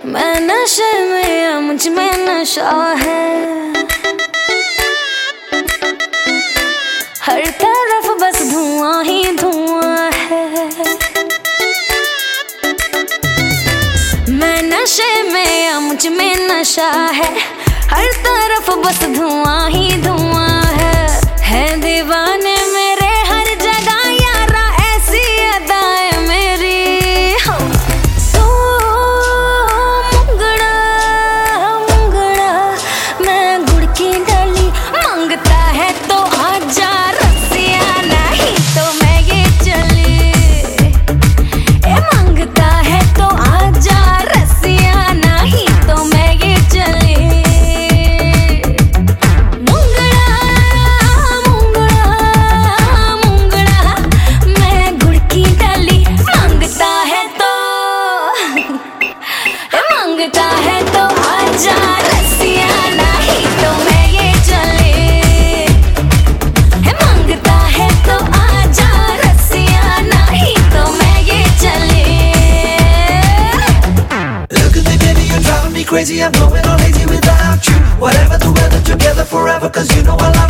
मैं नशे में या मुझ में नशा है, हर तरफ बस धुआं ही धुआं है। मैं नशे में या मुझ में नशा है, हर तरफ बस धुआं ही धुआं है दीवाने मेरे हर जगह यारा ऐसी अदाएं मेरी। तो मुंगड़ा मुंगड़ा मैं गुड़ की डाली मांगता है तो आजा रसिया, नहीं तो मैं ये चली। ए मांगता है तो आजा रसिया, नहीं तो मैं ये चली। मांगता है तो आजा रसिया, नहीं तो मैं ये चली। मांगता है तो आजा रसिया, नहीं तो मैं ये चली। Look at me baby, you're driving me crazy, I'm going all lazy without you. Whatever the weather, together forever, cause you know I like